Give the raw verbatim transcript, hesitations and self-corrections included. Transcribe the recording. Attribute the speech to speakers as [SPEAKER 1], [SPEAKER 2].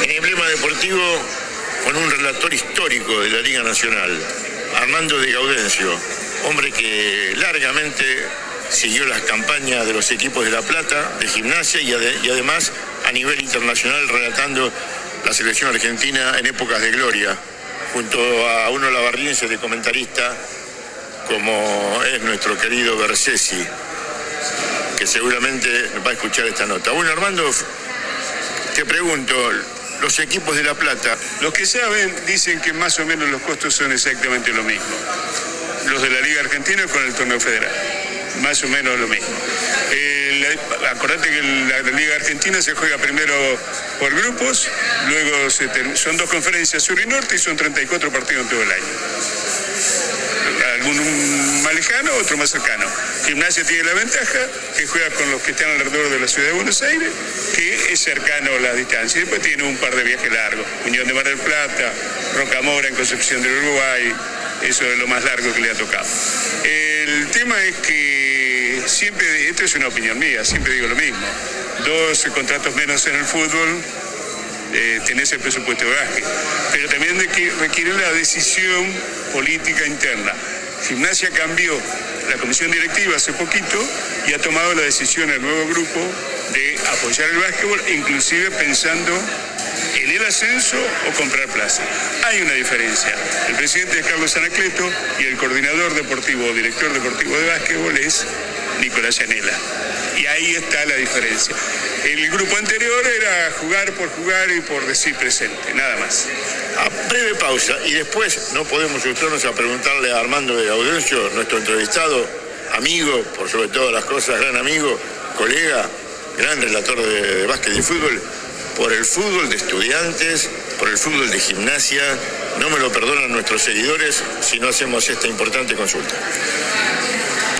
[SPEAKER 1] En Emblema Deportivo, con un relator histórico de la Liga Nacional, Armando de Gaudencio, hombre que largamente siguió las campañas de los equipos de La Plata, de Gimnasia y, ade- y además a nivel internacional relatando la selección argentina en épocas de gloria, junto a uno lavarriense de comentarista como es nuestro querido Bersesi, que seguramente va a escuchar esta nota. Bueno, Armando, te pregunto, los equipos de La Plata...
[SPEAKER 2] Los que saben dicen que más o menos los costos son exactamente lo mismo. Los de la Liga Argentina con el torneo federal, más o menos lo mismo. Eh, la, acordate que la, la Liga Argentina se juega primero por grupos, luego se ter, son dos conferencias sur y norte y son treinta y cuatro partidos en todo el año. Algún más lejano, otro más cercano. Gimnasia tiene la ventaja que juega con los que están alrededor de la ciudad de Buenos Aires, que es cercano a la distancia. Y después tiene un par de viajes largos. Unión de Mar del Plata, Rocamora en Concepción del Uruguay, eso es lo más largo que le ha tocado. El tema es que siempre, esto es una opinión mía, siempre digo lo mismo. Dos contratos menos en el fútbol, eh, tenés el presupuesto de básquet, pero también de que requiere la decisión política interna. Gimnasia cambió la comisión directiva hace poquito y ha tomado la decisión el nuevo grupo de apoyar el básquetbol, inclusive pensando en el ascenso o comprar plaza. Hay una diferencia. El presidente es Carlos Anacleto y el coordinador deportivo o director deportivo de básquetbol es Nicolás Yanela. Y ahí está la diferencia. El grupo anterior era jugar por jugar y por decir presente, nada más.
[SPEAKER 1] A breve pausa y después no podemos gustarnos a preguntarle a Armando de Gaudencio, nuestro entrevistado, amigo, por sobre todas las cosas, gran amigo, colega, gran relator de, de básquet y fútbol, por el fútbol de Estudiantes, por el fútbol de Gimnasia. No me lo perdonan nuestros seguidores si no hacemos esta importante consulta.